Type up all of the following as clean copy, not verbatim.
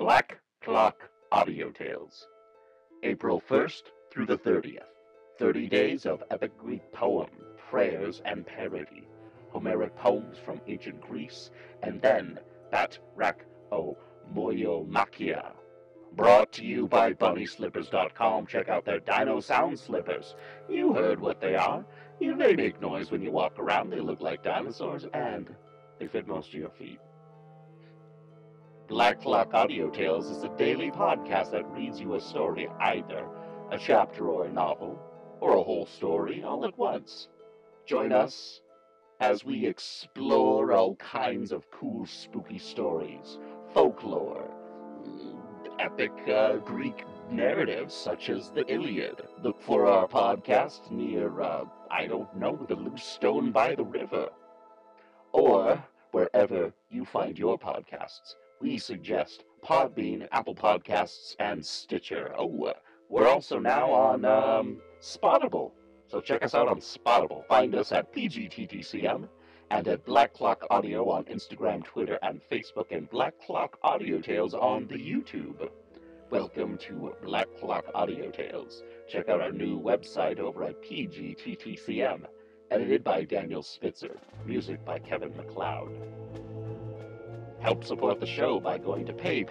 Black Clock Audio Tales, April 1st through the 30th. 30 days of epic Greek poem, prayers, and parody. Homeric poems from ancient Greece, and then Bat-Rak-O-Moyo-Machia. Brought to you by BunnySlippers.com. Check out their Dino Sound Slippers. You heard what they are. They make noise when you walk around. They look like dinosaurs, and they fit most of your feet. Black Clock Audio Tales is a daily podcast that reads you a story, either a chapter or a novel, or a whole story all at once. Join us as we explore all kinds of cool, spooky stories, folklore, epic Greek narratives such as the Iliad. Look for our podcast near, the loose stone by the river, or wherever you find your podcasts. We suggest Podbean, Apple Podcasts, and Stitcher. Oh, we're also now on Spottable. So check us out on Spottable. Find us at PGTTCM and at Black Clock Audio on Instagram, Twitter, and Facebook, and Black Clock Audio Tales on the YouTube. Welcome to Black Clock Audio Tales. Check out our new website over at PGTTCM. Edited by Daniel Spitzer. Music by Kevin MacLeod. Help support the show by going to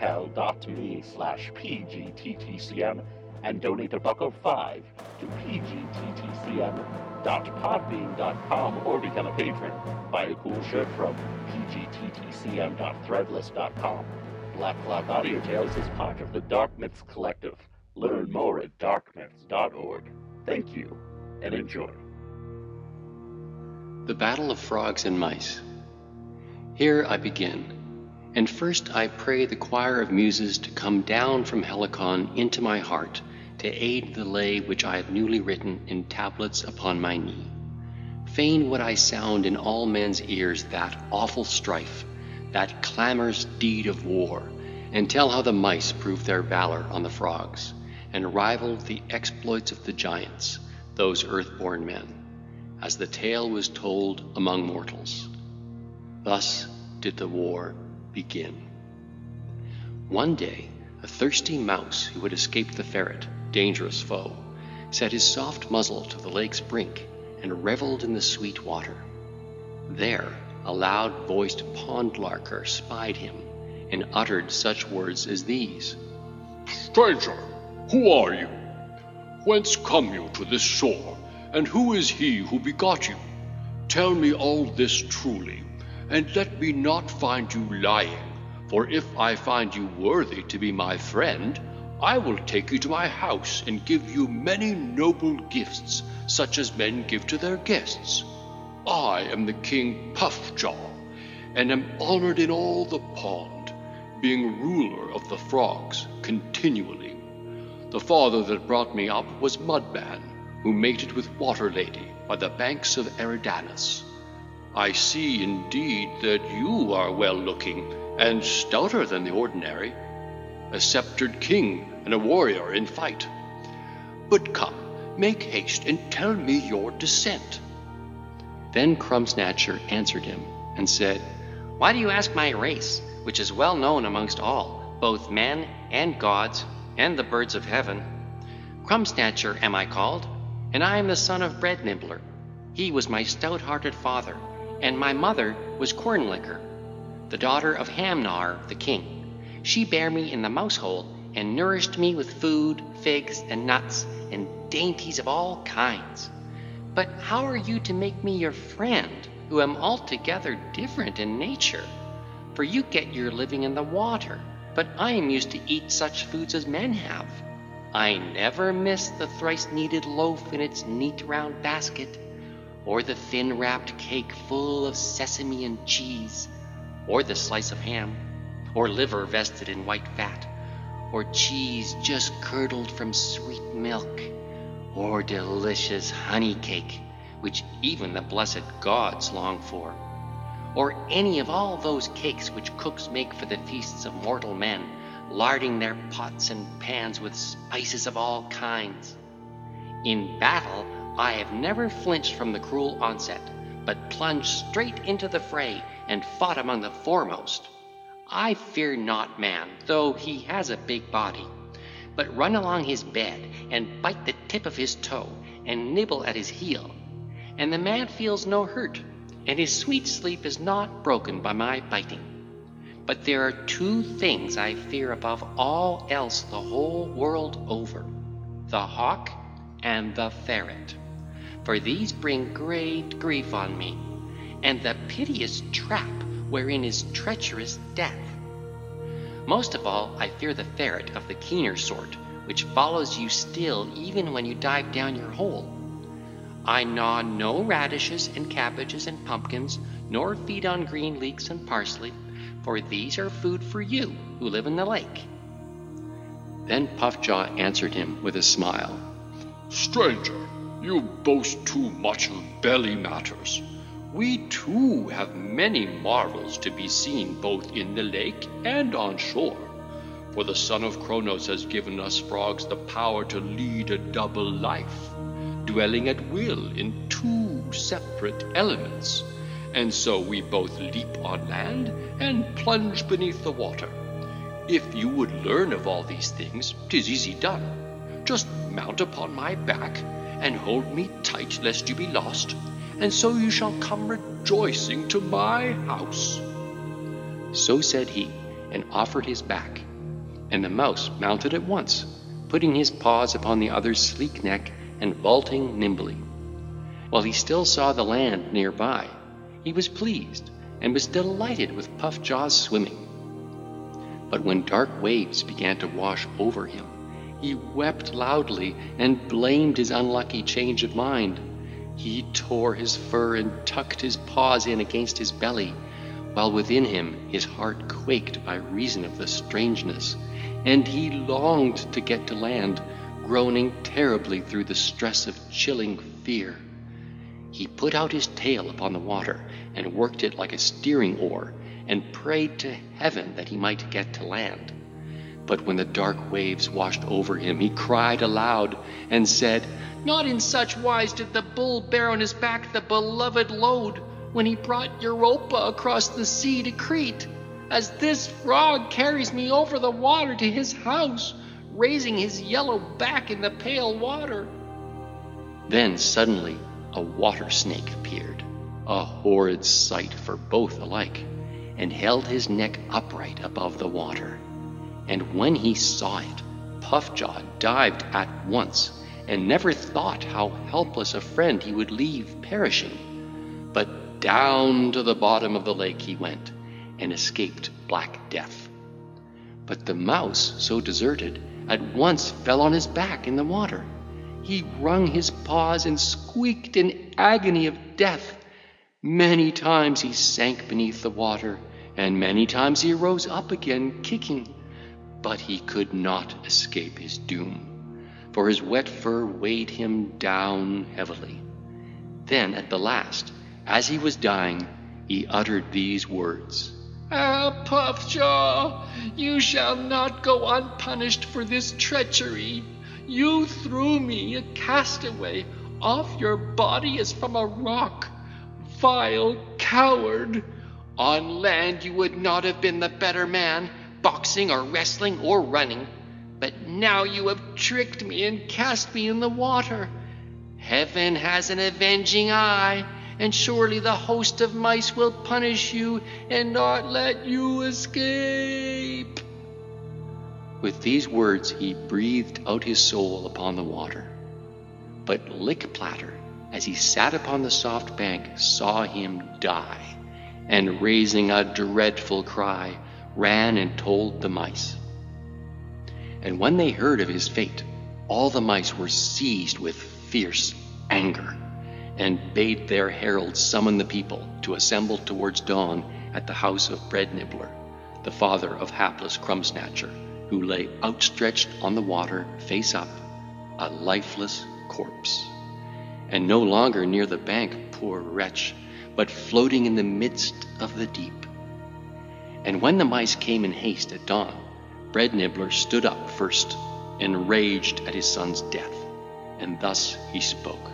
paypal.me/PGTTCM and donate $1.05 to pgttcm.podbean.com or become a patron. Buy a cool shirt from pgttcm.threadless.com. Black Clock Audio Tales is part of the Dark Myths Collective. Learn more at darkmyths.org. Thank you, and enjoy. The Battle of Frogs and Mice. Here I begin, and first I pray the choir of muses to come down from Helicon into my heart to aid the lay which I have newly written in tablets upon my knee. Fain would I sound in all men's ears that awful strife, that clamorous deed of war, and tell how the mice proved their valor on the frogs, and rivaled the exploits of the giants, those earth-born men, as the tale was told among mortals. Thus did the war begin. One day, a thirsty mouse who had escaped the ferret, dangerous foe, set his soft muzzle to the lake's brink and reveled in the sweet water. There, a loud-voiced pond larker spied him and uttered such words as these: "Stranger, who are you? Whence come you to this shore? And who is he who begot you? Tell me all this truly, and let me not find you lying. For if I find you worthy to be my friend, I will take you to my house and give you many noble gifts, such as men give to their guests. I am the King Puffjaw, and am honored in all the pond, being ruler of the frogs continually. The father that brought me up was Mudman, who mated with Water Lady by the banks of Eridanus. I see indeed that you are well-looking and stouter than the ordinary, a sceptred king and a warrior in fight. But come, make haste and tell me your descent." Then Crumb-Snatcher answered him and said, "Why do you ask my race, which is well known amongst all, both men and gods and the birds of heaven? Crumb-Snatcher am I called, and I am the son of Bread Nibbler. He was my stout-hearted father, and my mother was Cornlicker, the daughter of Hamnar the king. She bare me in the mouse-hole and nourished me with food, figs, and nuts, and dainties of all kinds. But how are you to make me your friend, who am altogether different in nature? For you get your living in the water, but I am used to eat such foods as men have. I never miss the thrice-kneaded loaf in its neat round basket, or the thin-wrapped cake full of sesame and cheese, or the slice of ham, or liver vested in white fat, or cheese just curdled from sweet milk, or delicious honey cake, which even the blessed gods long for, or any of all those cakes which cooks make for the feasts of mortal men, larding their pots and pans with spices of all kinds. In battle, I have never flinched from the cruel onset, but plunged straight into the fray and fought among the foremost. I fear not man, though he has a big body, but run along his bed, and bite the tip of his toe, and nibble at his heel. And the man feels no hurt, and his sweet sleep is not broken by my biting. But there are two things I fear above all else the whole world over, the hawk and the ferret. For these bring great grief on me, and the piteous trap wherein is treacherous death. Most of all I fear the ferret of the keener sort, which follows you still even when you dive down your hole. I gnaw no radishes and cabbages and pumpkins, nor feed on green leeks and parsley, for these are food for you who live in the lake. Then Puffjaw answered him with a smile. Stranger, you boast too much of belly matters. We too have many marvels to be seen both in the lake and on shore. For the son of Kronos has given us frogs the power to lead a double life, dwelling at will in two separate elements. And so we both leap on land and plunge beneath the water. If you would learn of all these things, 'tis easy done. Just mount upon my back, and hold me tight lest you be lost, and so you shall come rejoicing to my house. So said he, and offered his back. And the mouse mounted at once, putting his paws upon the other's sleek neck, and vaulting nimbly. While he still saw the land near by, he was pleased, and was delighted with Puffjaw's swimming. But when dark waves began to wash over him, he wept loudly, and blamed his unlucky change of mind. He tore his fur and tucked his paws in against his belly, while within him his heart quaked by reason of the strangeness, and he longed to get to land, groaning terribly through the stress of chilling fear. He put out his tail upon the water, and worked it like a steering oar, and prayed to heaven that he might get to land. But when the dark waves washed over him, he cried aloud, and said, "Not in such wise did the bull bear on his back the beloved load, when he brought Europa across the sea to Crete, as this frog carries me over the water to his house, raising his yellow back in the pale water." Then suddenly a water snake appeared, a horrid sight for both alike, and held his neck upright above the water. And when he saw it, Puffjaw dived at once, and never thought how helpless a friend he would leave perishing. But down to the bottom of the lake he went, and escaped black death. But the mouse, so deserted, at once fell on his back in the water. He wrung his paws and squeaked in agony of death. Many times he sank beneath the water, and many times he rose up again, kicking. But he could not escape his doom, for his wet fur weighed him down heavily. Then at the last, as he was dying, he uttered these words: "Ah, Puffjaw, you shall not go unpunished for this treachery. You threw me, a castaway, off your body as from a rock. Vile coward! On land you would not have been the better man, boxing or wrestling or running. But now you have tricked me and cast me in the water. Heaven has an avenging eye, and surely the host of mice will punish you and not let you escape." With these words he breathed out his soul upon the water. But Lickplatter, as he sat upon the soft bank, saw him die, and raising a dreadful cry, ran and told the mice. And when they heard of his fate, all the mice were seized with fierce anger, and bade their heralds summon the people to assemble towards dawn at the house of Bread Nibbler, the father of hapless Crumb-snatcher, who lay outstretched on the water, face up, a lifeless corpse, and no longer near the bank, poor wretch, but floating in the midst of the deep. And when the mice came in haste at dawn, Bread Nibbler stood up first, and raged at his son's death, and thus he spoke: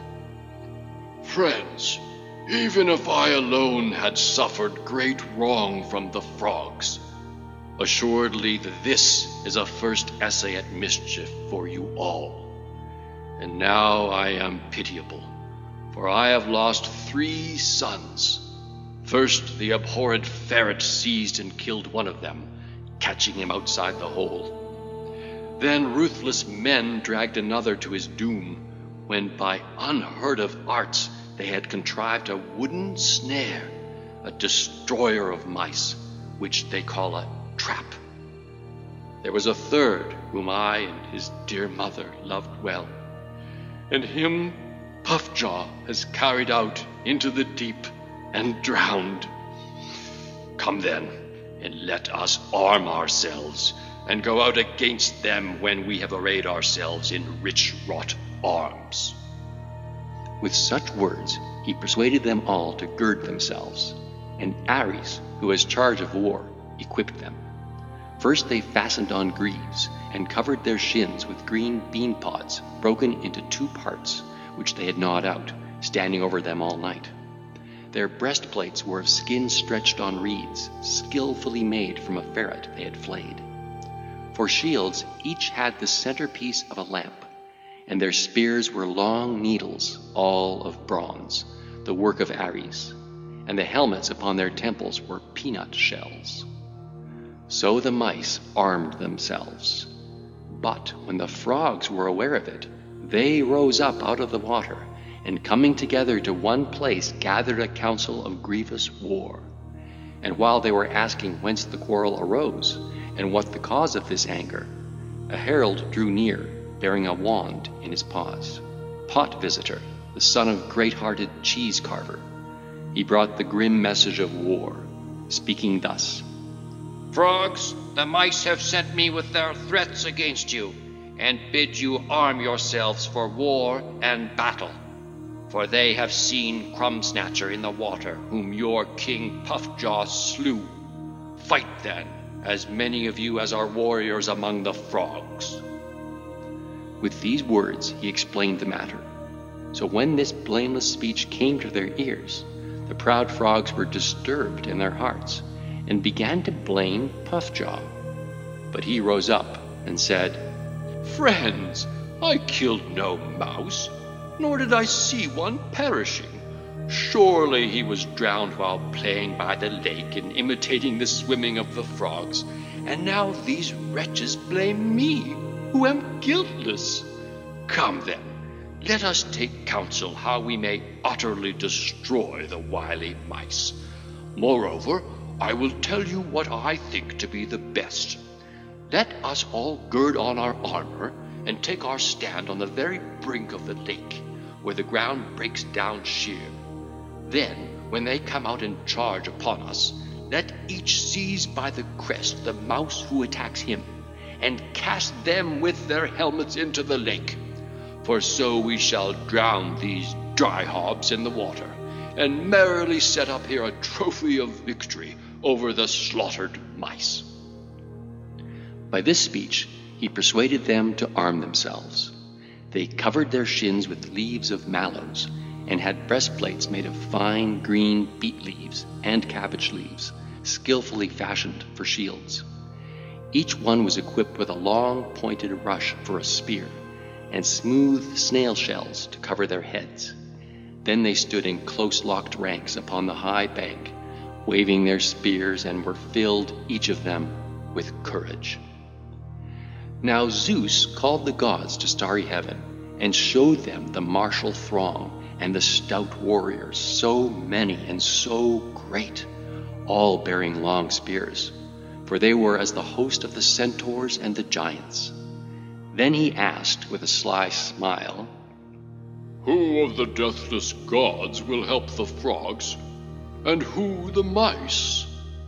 "Friends, even if I alone had suffered great wrong from the frogs, Assuredly, this is a first essay at mischief for you all. And now I am pitiable, for I have lost 3 sons. First, the abhorrent ferret seized and killed one of them, catching him outside the hole. Then ruthless men dragged another to his doom, when by unheard of arts they had contrived a wooden snare, a destroyer of mice, which they call a trap. There was a third whom I and his dear mother loved well, and him Puffjaw has carried out into the deep and drowned. Come then, and let us arm ourselves, and go out against them when we have arrayed ourselves in rich-wrought arms. With such words he persuaded them all to gird themselves, and Ares, who has charge of war, equipped them. First they fastened on greaves, and covered their shins with green bean pods broken into 2 parts, which they had gnawed out, standing over them all night. Their breastplates were of skin stretched on reeds, skillfully made from a ferret they had flayed. For shields each had the centerpiece of a lamp, and their spears were long needles, all of bronze, the work of Ares, and the helmets upon their temples were peanut shells. So the mice armed themselves. But when the frogs were aware of it, they rose up out of the water, and coming together to one place gathered a council of grievous war. And while they were asking whence the quarrel arose, and what the cause of this anger, a herald drew near, bearing a wand in his paws. Pot Visitor, the son of great-hearted Cheese Carver. He brought the grim message of war, speaking thus: Frogs, the mice have sent me with their threats against you, and bid you arm yourselves for war and battle. For they have seen Crumb-Snatcher in the water, whom your king Puffjaw slew. Fight then, as many of you as are warriors among the frogs. With these words he explained the matter. So when this blameless speech came to their ears, the proud frogs were disturbed in their hearts, and began to blame Puffjaw. But he rose up and said, Friends, I killed no mouse, nor did I see one perishing. Surely he was drowned while playing by the lake and imitating the swimming of the frogs, and now these wretches blame me, who am guiltless. Come then, let us take counsel how we may utterly destroy the wily mice. Moreover, I will tell you what I think to be the best. Let us all gird on our armor and take our stand on the very brink of the lake, where the ground breaks down sheer. Then, when they come out and charge upon us, let each seize by the crest the mouse who attacks him, and cast them with their helmets into the lake. For so we shall drown these dry hobs in the water, and merrily set up here a trophy of victory over the slaughtered mice. By this speech he persuaded them to arm themselves. They covered their shins with leaves of mallows, and had breastplates made of fine green beet leaves and cabbage leaves, skillfully fashioned for shields. Each one was equipped with a long pointed rush for a spear, and smooth snail shells to cover their heads. Then they stood in close-locked ranks upon the high bank, waving their spears, and were filled, each of them, with courage. Now Zeus called the gods to starry heaven, and showed them the martial throng, and the stout warriors, so many and so great, all bearing long spears, for they were as the host of the centaurs and the giants. Then he asked with a sly smile, Who of the deathless gods will help the frogs, and who the mice?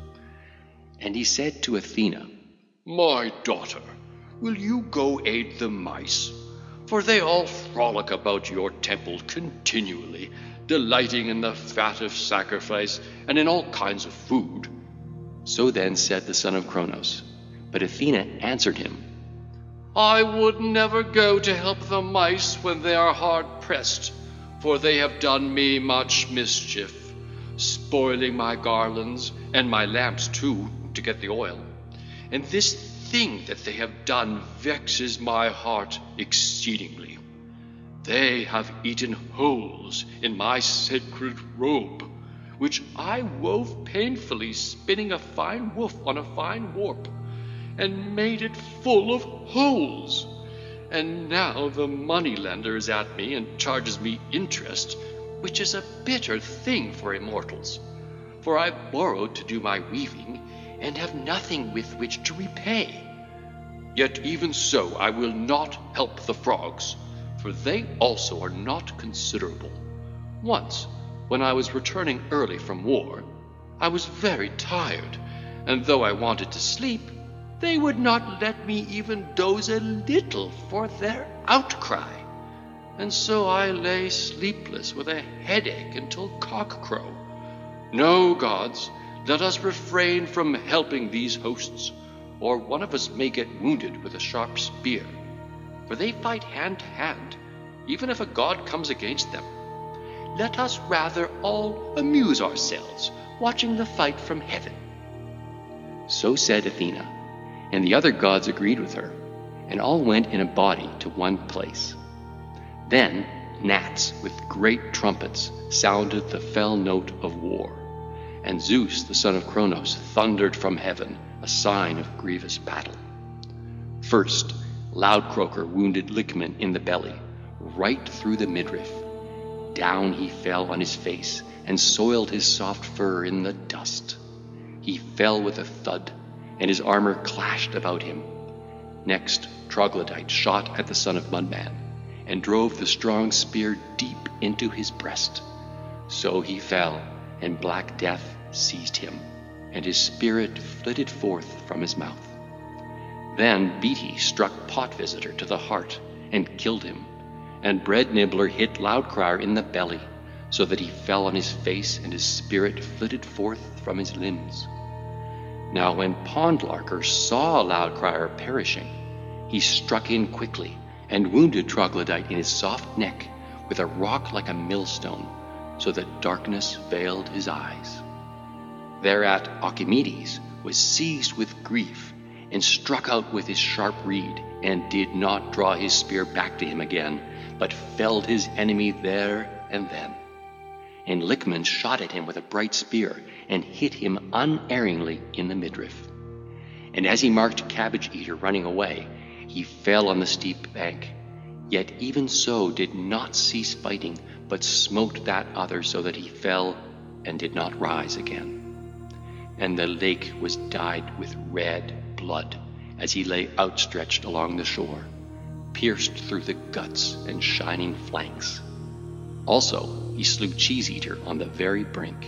And he said to Athena, My daughter, will you go aid the mice? For they all frolic about your temple continually, delighting in the fat of sacrifice and in all kinds of food. So then said the son of Cronos. But Athena answered him, I would never go to help the mice when they are hard pressed, for they have done me much mischief, spoiling my garlands, and my lamps too, to get the oil. and this thing that they have done vexes my heart exceedingly. They have eaten holes in my sacred robe, which I wove painfully, spinning a fine woof on a fine warp, and made it full of holes. And now the moneylender is at me and charges me interest, which is a bitter thing for immortals. For I borrowed to do my weaving, and have nothing with which to repay. Yet even so I will not help the frogs, for they also are not considerable. Once, when I was returning early from war, I was very tired, and though I wanted to sleep, they would not let me even doze a little for their outcry. And so I lay sleepless with a headache until cockcrow. No, gods, let us refrain from helping these hosts, or one of us may get wounded with a sharp spear. For they fight hand to hand, even if a god comes against them. Let us rather all amuse ourselves, watching the fight from heaven. So said Athena, and the other gods agreed with her, and all went in a body to one place. Then gnats with great trumpets sounded the fell note of war, and Zeus, the son of Cronos, thundered from heaven, a sign of grievous battle. First, Loudcroaker wounded Lycemon in the belly, right through the midriff. Down he fell on his face, and soiled his soft fur in the dust. He fell with a thud, and his armor clashed about him. Next, Troglodyte shot at the son of Mudman, and drove the strong spear deep into his breast. So he fell, and Black Death seized him, and his spirit flitted forth from his mouth. Then Beate struck Pot Visitor to the heart, and killed him, and Bread Nibbler hit Loudcrier in the belly, so that he fell on his face, and his spirit flitted forth from his limbs. Now when Pondlarker saw Loudcrier perishing, he struck in quickly, and wounded Troglodyte in his soft neck with a rock like a millstone, so that darkness veiled his eyes. Thereat Archimedes was seized with grief, and struck out with his sharp reed, and did not draw his spear back to him again, but felled his enemy there and then. And Lycemon shot at him with a bright spear, and hit him unerringly in the midriff. And as he marked Cabbage Eater running away, he fell on the steep bank, yet even so did not cease fighting, but smote that other so that he fell and did not rise again. And the lake was dyed with red blood as he lay outstretched along the shore, pierced through the guts and shining flanks. Also he slew Cheese Eater on the very brink.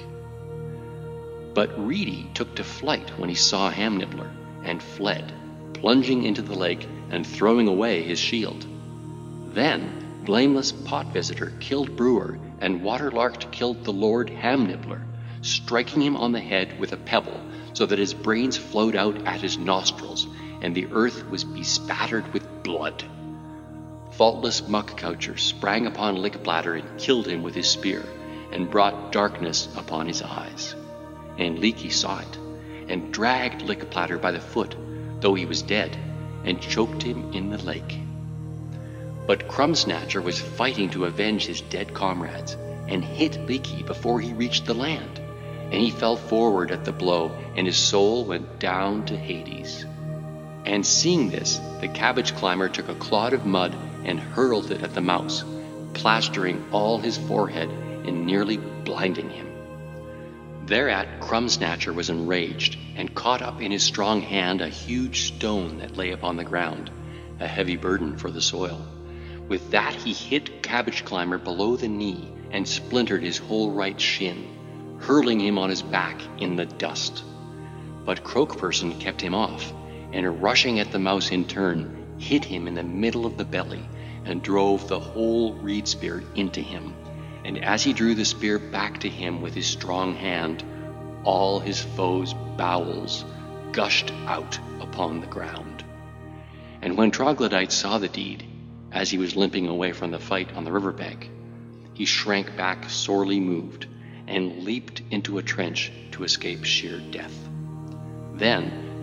But Reedy took to flight when he saw Ham Nibbler, and fled, plunging into the lake and throwing away his shield. Then blameless Pot Visitor killed Brewer, and Waterlarked killed the Lord Ham Nibbler, striking him on the head with a pebble, so that his brains flowed out at his nostrils, and the earth was bespattered with blood. Faultless Muckcoucher sprang upon Lickbladder and killed him with his spear, and brought darkness upon his eyes. And Leaky saw it, and dragged Lickbladder by the foot, though he was dead, and choked him in the lake. But Crumsnatcher was fighting to avenge his dead comrades, and hit Leaky before he reached the land, and he fell forward at the blow, and his soul went down to Hades. And seeing this, the Cabbage Climber took a clod of mud and hurled it at the mouse, plastering all his forehead and nearly blinding him. Thereat Crumsnatcher was enraged, and caught up in his strong hand a huge stone that lay upon the ground, a heavy burden for the soil. With that he hit Cabbage Climber below the knee, and splintered his whole right shin, hurling him on his back in the dust. But Croakperson kept him off, and rushing at the mouse in turn, hit him in the middle of the belly, and drove the whole reed spear into him. And as he drew the spear back to him with his strong hand, all his foe's bowels gushed out upon the ground. And when Troglodyte saw the deed, as he was limping away from the fight on the riverbank, he shrank back sorely moved, and leaped into a trench to escape sheer death. Then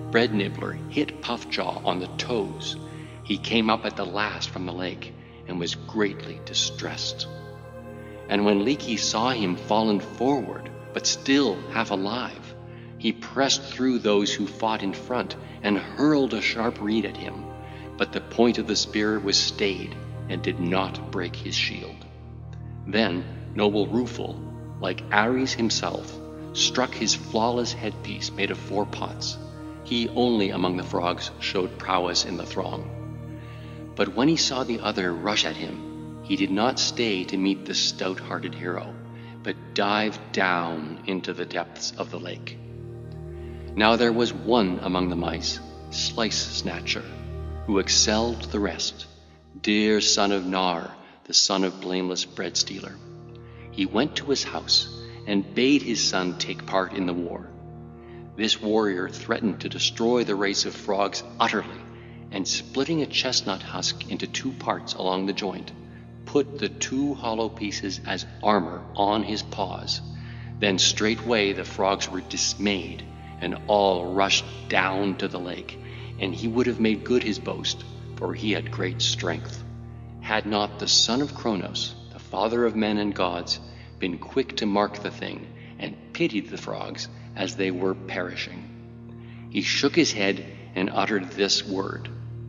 Bread Nibbler hit Puffjaw on the toes. He came up at the last from the lake and was greatly distressed. And when Leekie saw him fallen forward, but still half alive, he pressed through those who fought in front and hurled a sharp reed at him. But the point of the spear was stayed and did not break his shield. Then noble Rufel, like Ares himself, struck his flawless headpiece made of 4 pots. He only among the frogs showed prowess in the throng. But when he saw the other rush at him, he did not stay to meet the stout-hearted hero, but dived down into the depths of the lake. Now there was one among the mice, Slice Snatcher, who excelled the rest, dear son of Nar, the son of blameless bread stealer. He went to his house and bade his son take part in the war. This warrior threatened to destroy the race of frogs utterly, and splitting a chestnut husk into 2 parts along the joint, put the 2 hollow pieces as armor on his paws. Then straightway the frogs were dismayed, and all rushed down to the lake, and he would have made good his boast, for he had great strength, had not the son of Kronos, the father of men and gods, been quick to mark the thing, and pitied the frogs as they were perishing. He shook his head and uttered this word: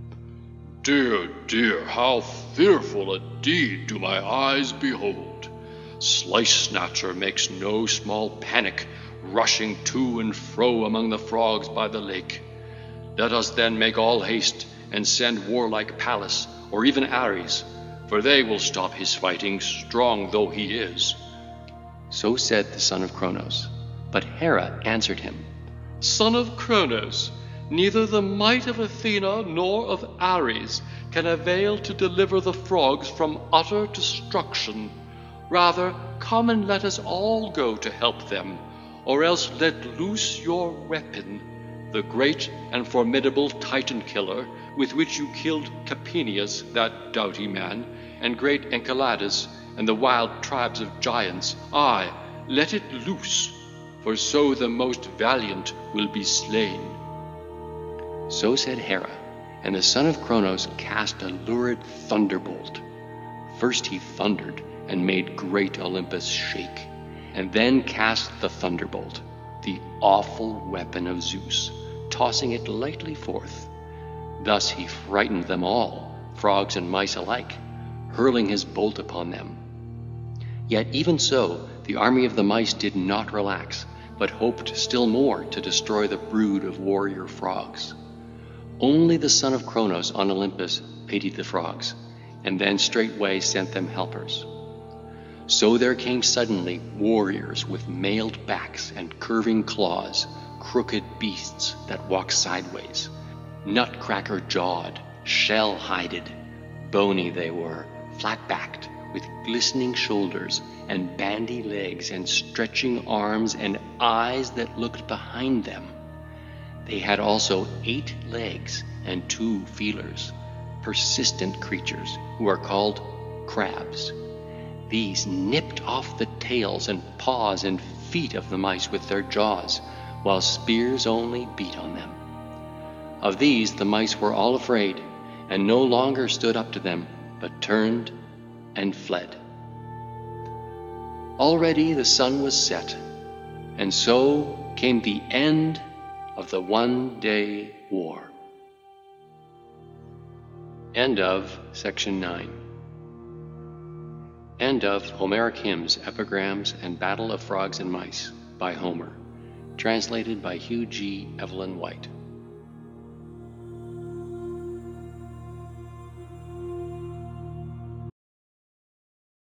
Dear, dear, how fearful a deed do my eyes behold! Slice Snatcher makes no small panic, rushing to and fro among the frogs by the lake. Let us then make all haste and send warlike Pallas, or even Ares, for they will stop his fighting, strong though he is. So said the son of Kronos. But Hera answered him, Son of Kronos, neither the might of Athena nor of Ares can avail to deliver the frogs from utter destruction. Rather, come and let us all go to help them, or else let loose your weapon, the great and formidable Titan killer with which you killed Capenius, that doughty man, and great Enceladus, and the wild tribes of giants. Aye, let it loose, for so the most valiant will be slain. So said Hera, and the son of Kronos cast a lurid thunderbolt. First he thundered and made great Olympus shake, and then cast the thunderbolt, the awful weapon of Zeus, tossing it lightly forth. Thus he frightened them all, frogs and mice alike, hurling his bolt upon them. Yet even so, the army of the mice did not relax, but hoped still more to destroy the brood of warrior frogs. Only the son of Kronos on Olympus pitied the frogs, and then straightway sent them helpers. So there came suddenly warriors with mailed backs and curving claws, crooked beasts that walk sideways, nutcracker-jawed, shell-hided. Bony they were, flat-backed, with glistening shoulders and bandy legs and stretching arms and eyes that looked behind them. They had also 8 legs and 2 feelers, persistent creatures who are called crabs. These nipped off the tails and paws and feet of the mice with their jaws, while spears only beat on them. Of these the mice were all afraid, and no longer stood up to them, but turned and fled. Already the sun was set, and so came the end of the one-day war. End of Section 9. End of Homeric Hymns, Epigrams, and Battle of Frogs and Mice by Homer. Translated by Hugh G. Evelyn White.